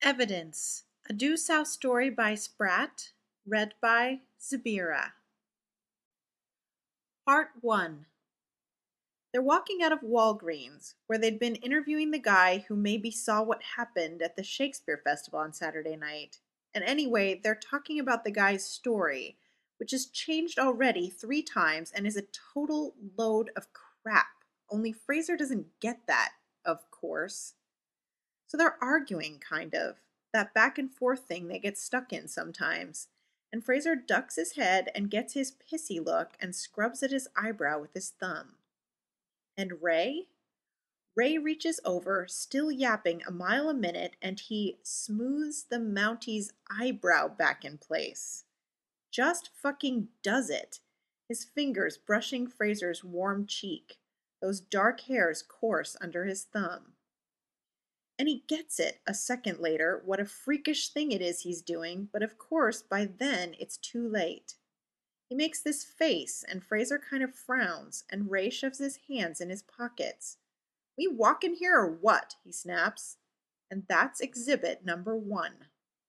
Evidence, a Due South story by Spratt, read by Zabira. Part 1. They're walking out of Walgreens, where they'd been interviewing the guy who maybe saw what happened at the Shakespeare Festival on Saturday night. And anyway, they're talking about the guy's story, which has changed already 3 times and is a total load of crap. Only Fraser doesn't get that, of course. So they're arguing, kind of. That back and forth thing they get stuck in sometimes. And Fraser ducks his head and gets his pissy look and scrubs at his eyebrow with his thumb. And Ray? Ray reaches over, still yapping a mile a minute, and he smooths the Mountie's eyebrow back in place. Just fucking does it. His fingers brushing Fraser's warm cheek, those dark hairs coarse under his thumb. And he gets it a second later what a freakish thing it is he's doing, but of course by then it's too late. He makes this face, and Fraser kind of frowns, and Ray shoves his hands in his pockets. "We walking here or what?" he snaps. And that's exhibit number 1.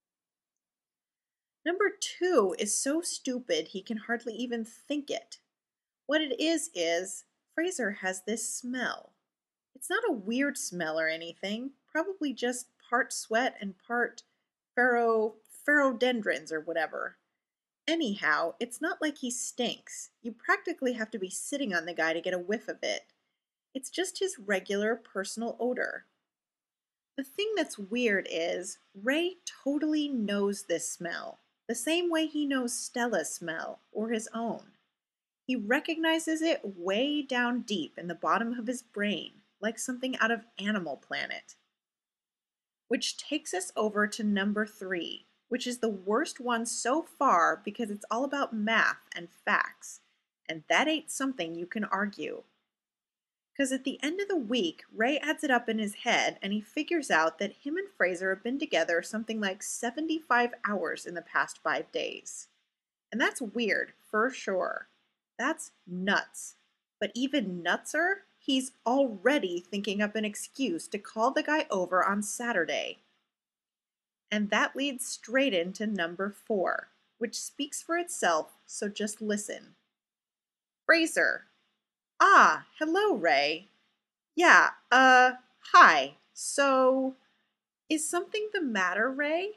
Number 2 is so stupid he can hardly even think it. What it is Fraser has this smell. It's not a weird smell or anything, probably just part sweat and part pharaohdendrons or whatever. Anyhow, it's not like he stinks. You practically have to be sitting on the guy to get a whiff of it. It's just his regular personal odor. The thing that's weird is Ray totally knows this smell, the same way he knows Stella's smell or his own. He recognizes it way down deep in the bottom of his brain, like something out of Animal Planet. Which takes us over to number 3, which is the worst one so far because it's all about math and facts, and that ain't something you can argue. Because at the end of the week, Ray adds it up in his head and he figures out that him and Fraser have been together something like 75 hours in the past 5 days. And that's weird, for sure. That's nuts. But even nutser, he's already thinking up an excuse to call the guy over on Saturday. And that leads straight into number 4, which speaks for itself, so just listen. Fraser. "Ah, hello, Ray. Yeah, hi. So, is something the matter, Ray?"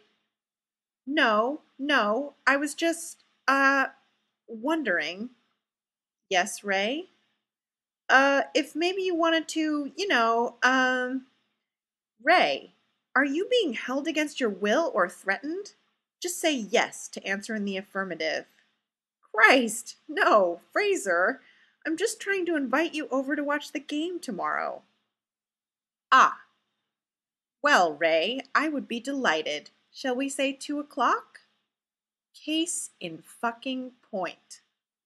No, I was just, wondering." "Yes, Ray?" If maybe you wanted to, Ray, are you being held against your will or threatened? Just say yes to answer in the affirmative." "Christ, no, Fraser. I'm just trying to invite you over to watch the game tomorrow." "Ah, well, Ray, I would be delighted. Shall we say 2 o'clock?" Case in fucking point.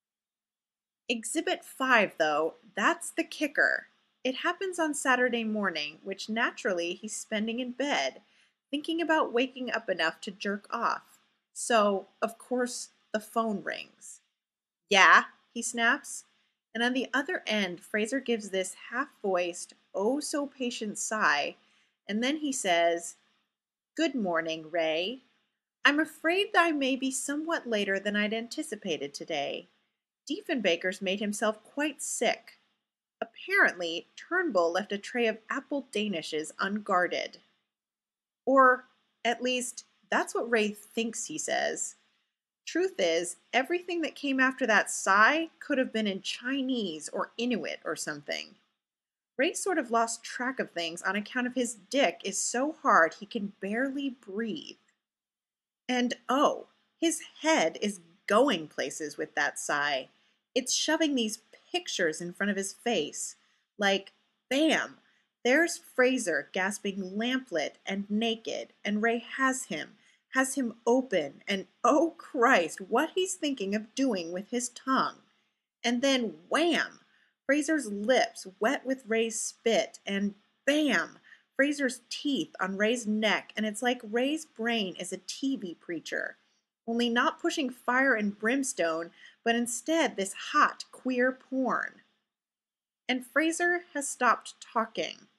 Exhibit 5, though, that's the kicker. It happens on Saturday morning, which naturally he's spending in bed, thinking about waking up enough to jerk off. So, of course, the phone rings. "Yeah," he snaps. And on the other end, Fraser gives this half-voiced, oh so patient sigh, and then he says, "Good morning, Ray. I'm afraid that I may be somewhat later than I'd anticipated today. Diefenbaker's made himself quite sick. Apparently, Turnbull left a tray of apple danishes unguarded." Or, at least, that's what Ray thinks he says. Truth is, everything that came after that sigh could have been in Chinese or Inuit or something. Ray sort of lost track of things on account of his dick is so hard he can barely breathe. And oh, his head is going places with that sigh. It's shoving these pictures in front of his face. Like, bam! There's Fraser gasping lamplit and naked, and Ray has him open, and oh Christ, what he's thinking of doing with his tongue. And then wham! Fraser's lips wet with Ray's spit, and bam! Fraser's teeth on Ray's neck, and it's like Ray's brain is a TV preacher, only not pushing fire and brimstone, but instead this hot, queer porn. And Fraser has stopped talking.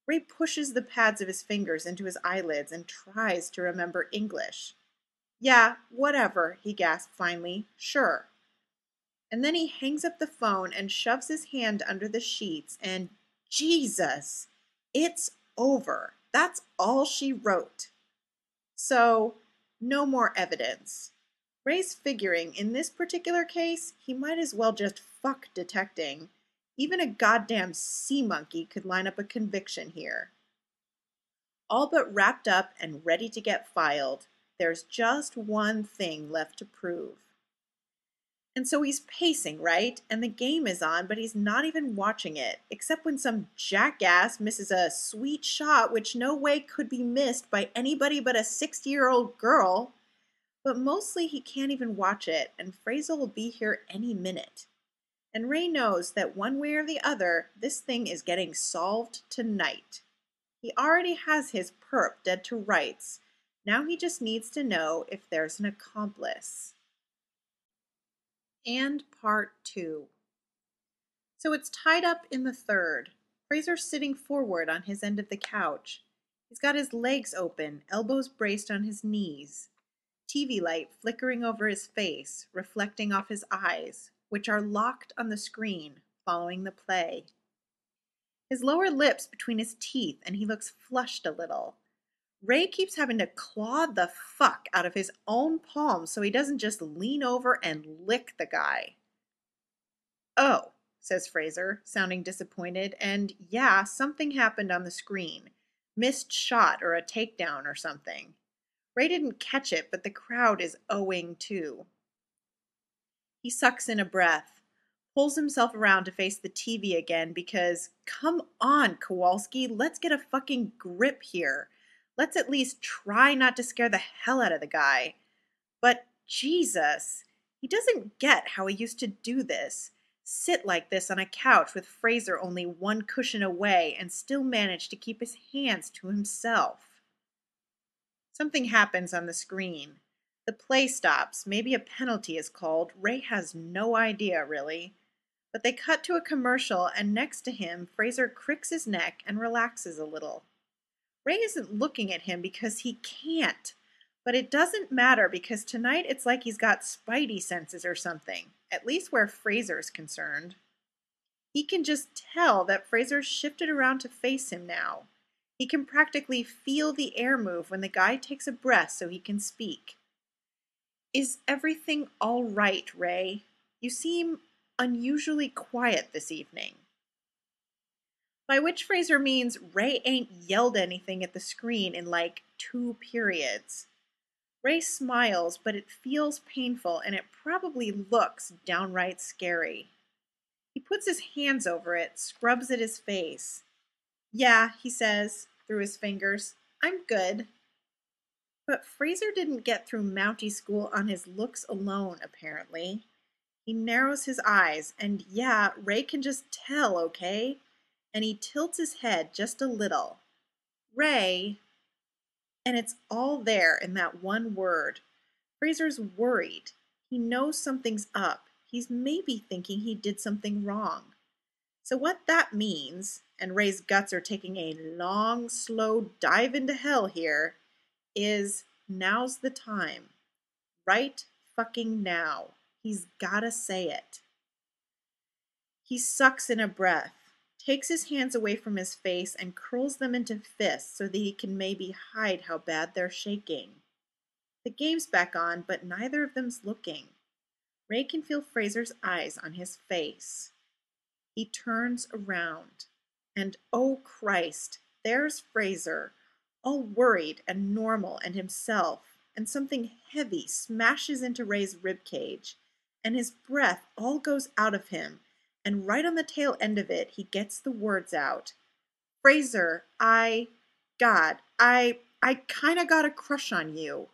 Ray pushes the pads of his fingers into his eyelids and tries to remember English. Yeah, whatever, he gasped finally. Sure. And then he hangs up the phone and shoves his hand under the sheets and Jesus, it's over. That's all she wrote. So, no more evidence. Ray's figuring in this particular case, he might as well just fuck detecting. Even a goddamn sea monkey could line up a conviction here. All but wrapped up and ready to get filed, there's just one thing left to prove. And so he's pacing, right? And the game is on, but he's not even watching it, except when some jackass misses a sweet shot which no way could be missed by anybody but a 60-year-old girl. But mostly he can't even watch it, and Fraser will be here any minute. And Ray knows that one way or the other, this thing is getting solved tonight. He already has his perp dead to rights. Now he just needs to know if there's an accomplice. And part 2. So it's tied up in the third. Fraser's sitting forward on his end of the couch. He's got his legs open, elbows braced on his knees. TV light flickering over his face, reflecting off his eyes, which are locked on the screen, following the play. His lower lip's between his teeth, and he looks flushed a little. Ray keeps having to claw the fuck out of his own palm so he doesn't just lean over and lick the guy. Oh, says Fraser, sounding disappointed, and yeah, something happened on the screen. Missed shot or a takedown or something. Ray didn't catch it, but the crowd is owing too. He sucks in a breath, pulls himself around to face the TV again because, come on, Kowalski, let's get a fucking grip here. Let's at least try not to scare the hell out of the guy. But Jesus, he doesn't get how he used to do this. Sit like this on a couch with Fraser only one cushion away and still manage to keep his hands to himself. Something happens on the screen. The play stops. Maybe a penalty is called. Ray has no idea, really. But they cut to a commercial, and next to him, Fraser cricks his neck and relaxes a little. Ray isn't looking at him because he can't. But it doesn't matter because tonight it's like he's got spidey senses or something, at least where Fraser's concerned. He can just tell that Fraser's shifted around to face him now. He can practically feel the air move when the guy takes a breath so he can speak. Is everything all right, Ray? You seem unusually quiet this evening. By which Fraser means Ray ain't yelled anything at the screen in like 2 periods. Ray smiles, but it feels painful and it probably looks downright scary. He puts his hands over it, scrubs at his face. Yeah, he says, through his fingers, I'm good. But Fraser didn't get through Mountie school on his looks alone, apparently. He narrows his eyes, and yeah, Ray can just tell, okay? And he tilts his head just a little. Ray. And it's all there in that one word. Fraser's worried. He knows something's up. He's maybe thinking he did something wrong. So what that means, and Ray's guts are taking a long, slow dive into hell here, is now's the time. Right fucking now. He's gotta say it. He sucks in a breath, takes his hands away from his face and curls them into fists so that he can maybe hide how bad they're shaking. The game's back on, but neither of them's looking. Ray can feel Fraser's eyes on his face. He turns around, and oh Christ, there's Fraser, all worried and normal and himself, and something heavy smashes into Ray's ribcage, and his breath all goes out of him, and right on the tail end of it, he gets the words out. Fraser, God, I kinda got a crush on you.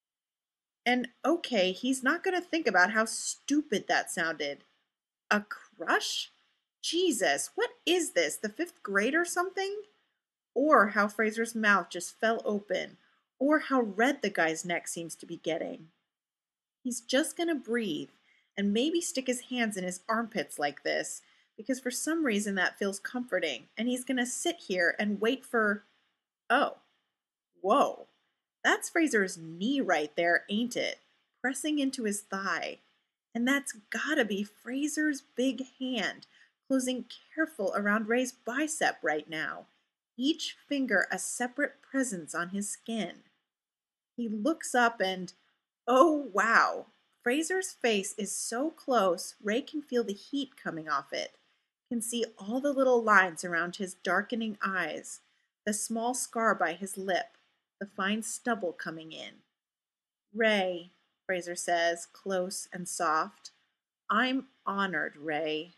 And okay, he's not gonna think about how stupid that sounded. A crush? Jesus, what is this, the 5th grade or something? Or how Fraser's mouth just fell open, or how red the guy's neck seems to be getting. He's just gonna breathe, and maybe stick his hands in his armpits like this, because for some reason that feels comforting, and he's going to sit here and wait for. Oh, whoa. That's Fraser's knee right there, ain't it? Pressing into his thigh. And that's gotta be Fraser's big hand, closing careful around Ray's bicep right now, each finger a separate presence on his skin. He looks up and, oh wow, Fraser's face is so close Ray can feel the heat coming off it, can see all the little lines around his darkening eyes, the small scar by his lip, the fine stubble coming in. Ray, Fraser says, close and soft. I'm honored, Ray.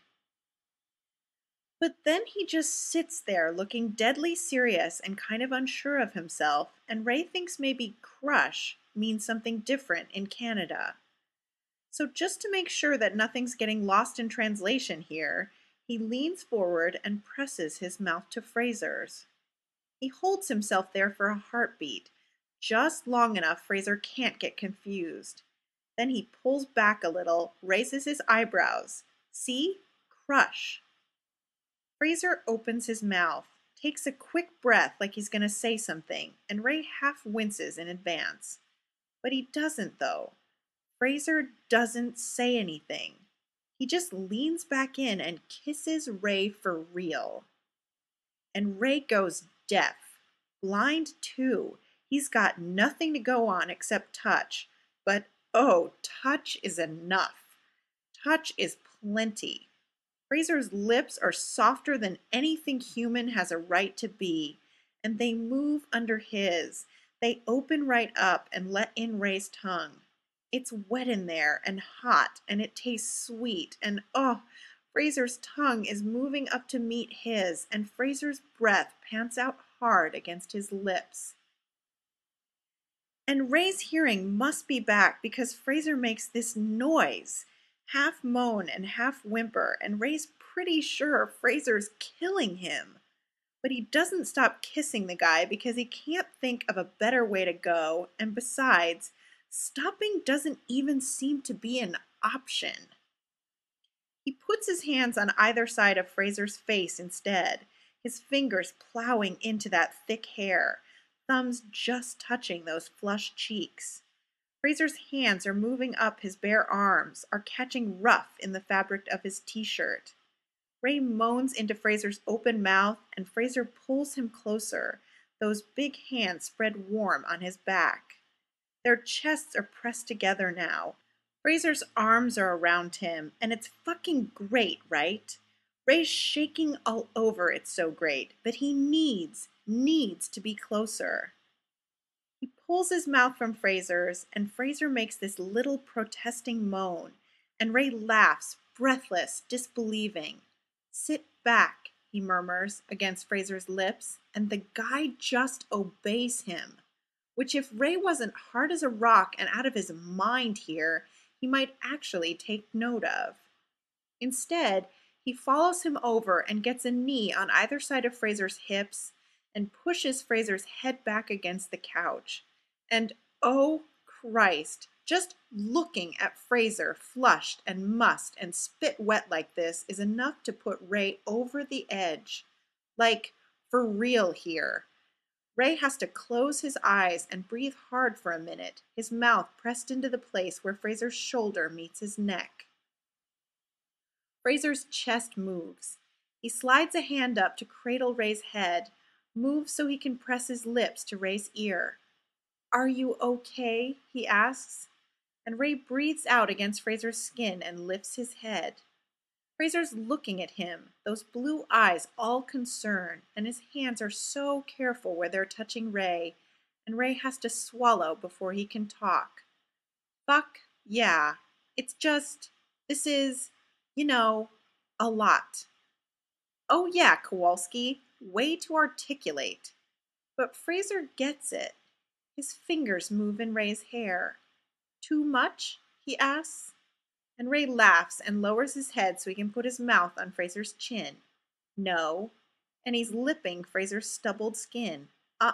But then he just sits there looking deadly serious and kind of unsure of himself, and Ray thinks maybe crush means something different in Canada. So just to make sure that nothing's getting lost in translation here, he leans forward and presses his mouth to Fraser's. He holds himself there for a heartbeat, just long enough Fraser can't get confused. Then he pulls back a little, raises his eyebrows. See? Crush. Fraser opens his mouth, takes a quick breath like he's going to say something, and Ray half winces in advance. But he doesn't, though. Fraser doesn't say anything. He just leans back in and kisses Ray for real. And Ray goes deaf. Blind, too. He's got nothing to go on except touch. But oh, touch is enough. Touch is plenty. Fraser's lips are softer than anything human has a right to be, and they move under his. They open right up and let in Ray's tongue. It's wet in there and hot, and it tastes sweet, and oh, Fraser's tongue is moving up to meet his, and Fraser's breath pants out hard against his lips. And Ray's hearing must be back because Fraser makes this noise, half moan and half whimper, and Ray's pretty sure Fraser's killing him. But he doesn't stop kissing the guy because he can't think of a better way to go, and besides, stopping doesn't even seem to be an option. He puts his hands on either side of Fraser's face instead, his fingers plowing into that thick hair, thumbs just touching those flushed cheeks. Fraser's hands are moving up his bare arms, are catching rough in the fabric of his t-shirt. Ray moans into Fraser's open mouth, and Fraser pulls him closer, those big hands spread warm on his back. Their chests are pressed together now. Fraser's arms are around him, and it's fucking great, right? Ray's shaking all over it's so great, but he needs to be closer. He pulls his mouth from Fraser's, and Fraser makes this little protesting moan, and Ray laughs, breathless, disbelieving. Sit back, he murmurs against Fraser's lips, and the guy just obeys him. Which if Ray wasn't hard as a rock and out of his mind here, he might actually take note of. Instead, he follows him over and gets a knee on either side of Fraser's hips and pushes Fraser's head back against the couch. And oh Christ, just looking at Fraser flushed and mussed and spit wet like this is enough to put Ray over the edge. Like, for real here. Ray has to close his eyes and breathe hard for a minute, his mouth pressed into the place where Fraser's shoulder meets his neck. Fraser's chest moves. He slides a hand up to cradle Ray's head, moves so he can press his lips to Ray's ear. Are you okay? He asks, and Ray breathes out against Fraser's skin and lifts his head. Fraser's looking at him, those blue eyes all concern, and his hands are so careful where they're touching Ray, and Ray has to swallow before he can talk. Fuck, yeah. It's just, this is, a lot. Oh yeah, Kowalski, way to articulate. But Fraser gets it. His fingers move in Ray's hair. Too much? He asks. And Ray laughs and lowers his head so he can put his mouth on Fraser's chin. No. And he's lipping Fraser's stubbled skin.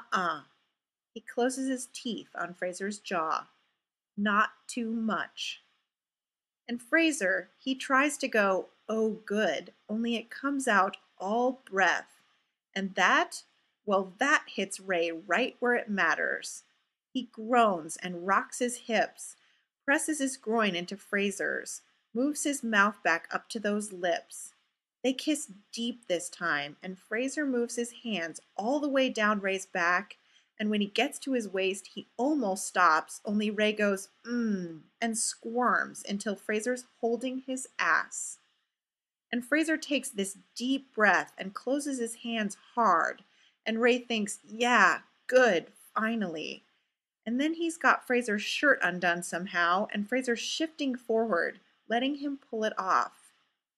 He closes his teeth on Fraser's jaw. Not too much. And Fraser, he tries to go, oh good, only it comes out all breath. And that, well, that hits Ray right where it matters. He groans and rocks his hips, presses his groin into Fraser's, moves his mouth back up to those lips. They kiss deep this time, and Fraser moves his hands all the way down Ray's back, and when he gets to his waist, he almost stops, only Ray goes, and squirms until Fraser's holding his ass. And Fraser takes this deep breath and closes his hands hard, and Ray thinks, yeah, good, finally. And then he's got Fraser's shirt undone somehow, and Fraser's shifting forward, letting him pull it off.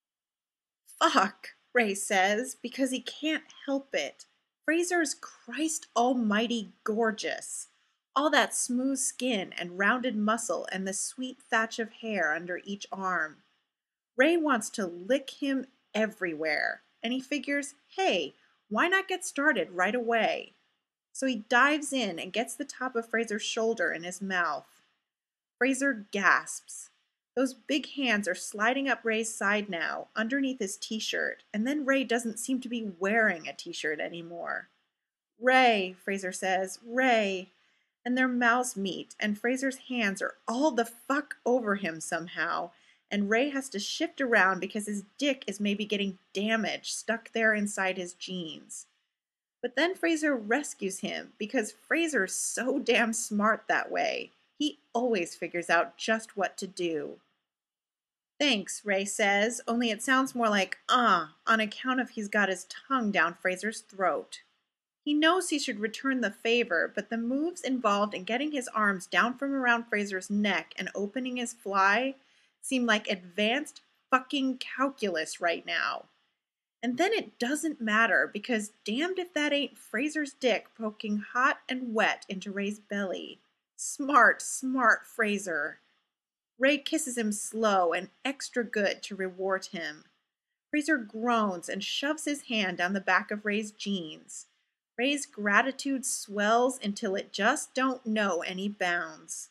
Fuck, Ray says, because he can't help it. Fraser's Christ almighty gorgeous. All that smooth skin and rounded muscle and the sweet thatch of hair under each arm. Ray wants to lick him everywhere, and he figures, hey, why not get started right away? So he dives in and gets the top of Fraser's shoulder in his mouth. Fraser gasps. Those big hands are sliding up Ray's side now, underneath his t-shirt, and then Ray doesn't seem to be wearing a t-shirt anymore. Ray, Fraser says, Ray. And their mouths meet, and Fraser's hands are all the fuck over him somehow, and Ray has to shift around because his dick is maybe getting damaged, stuck there inside his jeans. But then Fraser rescues him because Fraser's so damn smart that way. He always figures out just what to do. Thanks, Ray says, only it sounds more like on account of he's got his tongue down Fraser's throat. He knows he should return the favor, but the moves involved in getting his arms down from around Fraser's neck and opening his fly seem like advanced fucking calculus right now. And then it doesn't matter because damned if that ain't Fraser's dick poking hot and wet into Ray's belly. Smart, smart Fraser. Ray kisses him slow and extra good to reward him. Fraser groans and shoves his hand down the back of Ray's jeans. Ray's gratitude swells until it just don't know any bounds.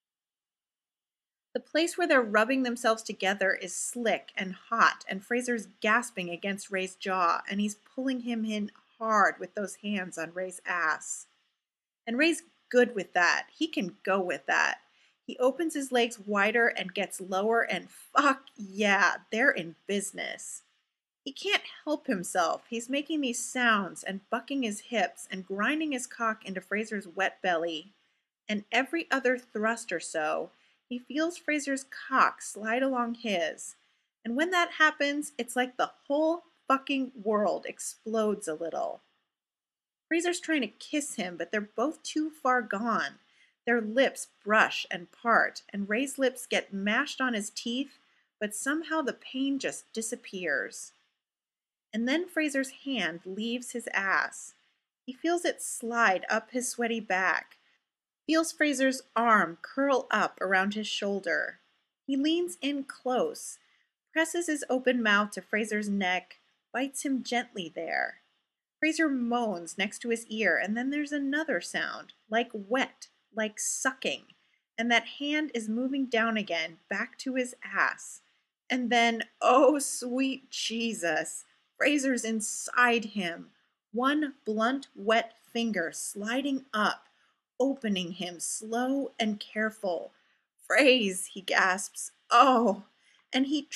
The place where they're rubbing themselves together is slick and hot, and Fraser's gasping against Ray's jaw, and he's pulling him in hard with those hands on Ray's ass. And Ray's good with that. He can go with that. He opens his legs wider and gets lower, and fuck yeah, they're in business. He can't help himself. He's making these sounds and bucking his hips and grinding his cock into Fraser's wet belly. And every other thrust or so, he feels Fraser's cock slide along his. And when that happens, it's like the whole fucking world explodes a little. Fraser's trying to kiss him, but they're both too far gone. Their lips brush and part, and Ray's lips get mashed on his teeth, but somehow the pain just disappears. And then Fraser's hand leaves his ass. He feels it slide up his sweaty back, feels Fraser's arm curl up around his shoulder. He leans in close, presses his open mouth to Fraser's neck, bites him gently there. Fraser moans next to his ear, and then there's another sound, like wet, like sucking, and that hand is moving down again, back to his ass. And then, oh sweet Jesus, Fraser's inside him, one blunt, wet finger sliding up, opening him slow and careful. Phrase, he gasps, oh, and he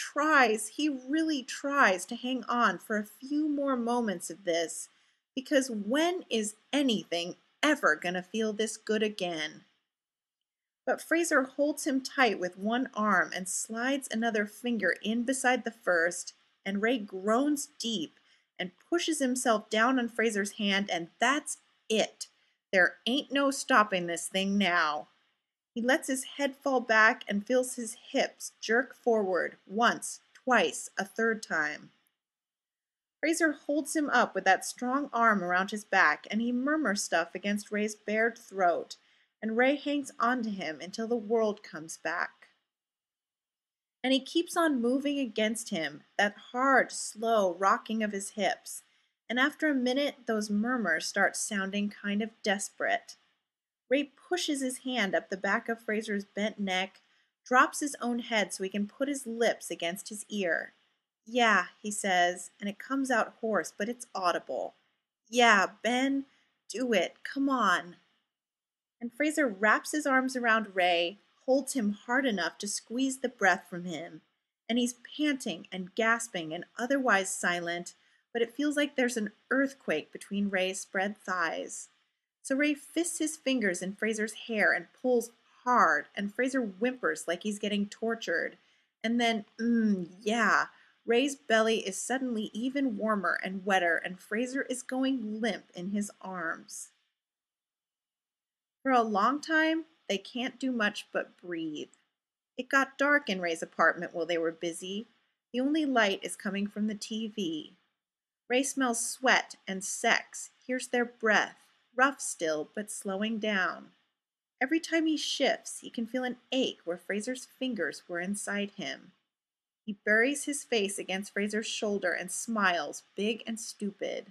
really tries to hang on for a few more moments of this, because when is anything ever gonna feel this good again? But Fraser holds him tight with one arm and slides another finger in beside the first, and Ray groans deep and pushes himself down on Fraser's hand, and that's it. There ain't no stopping this thing now. He lets his head fall back and feels his hips jerk forward once, twice, a third time. Fraser holds him up with that strong arm around his back, and he murmurs stuff against Ray's bared throat, and Ray hangs onto him until the world comes back. And he keeps on moving against him, that hard, slow rocking of his hips, and after a minute those murmurs start sounding kind of desperate. Ray pushes his hand up the back of Fraser's bent neck, drops his own head so he can put his lips against his ear. Yeah, he says, and it comes out hoarse, but it's audible. Yeah, Ben, do it. Come on. And Fraser wraps his arms around Ray, holds him hard enough to squeeze the breath from him. And he's panting and gasping and otherwise silent, but it feels like there's an earthquake between Ray's spread thighs. So Ray fists his fingers in Fraser's hair and pulls hard, and Fraser whimpers like he's getting tortured. And then, yeah, Ray's belly is suddenly even warmer and wetter, and Fraser is going limp in his arms. For a long time, they can't do much but breathe. It got dark in Ray's apartment while they were busy. The only light is coming from the TV. Ray smells sweat and sex, hears their breath, rough still, but slowing down. Every time he shifts, he can feel an ache where Fraser's fingers were inside him. He buries his face against Fraser's shoulder and smiles, big and stupid.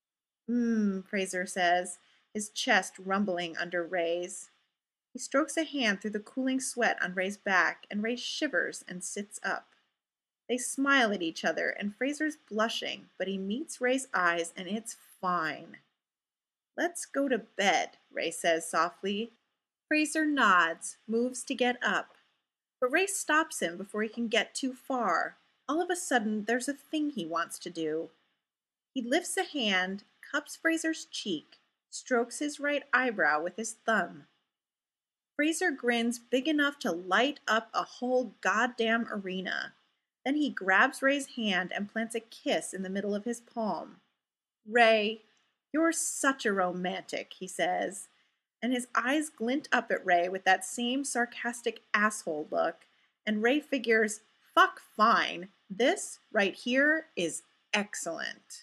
Fraser says, his chest rumbling under Ray's. He strokes a hand through the cooling sweat on Ray's back, and Ray shivers and sits up. They smile at each other, and Fraser's blushing, but he meets Ray's eyes, and it's fine. Let's go to bed, Ray says softly. Fraser nods, moves to get up. But Ray stops him before he can get too far. All of a sudden, there's a thing he wants to do. He lifts a hand, cups Fraser's cheek, strokes his right eyebrow with his thumb. Fraser grins big enough to light up a whole goddamn arena. Then he grabs Ray's hand and plants a kiss in the middle of his palm. Ray, you're such a romantic, he says, and his eyes glint up at Ray with that same sarcastic asshole look, and Ray figures, fuck fine, this right here is excellent.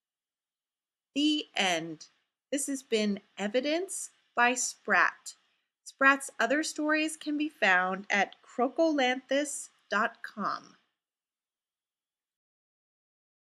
The end. This has been Evidence by Spratt. Spratt's other stories can be found at crocolanthus.com.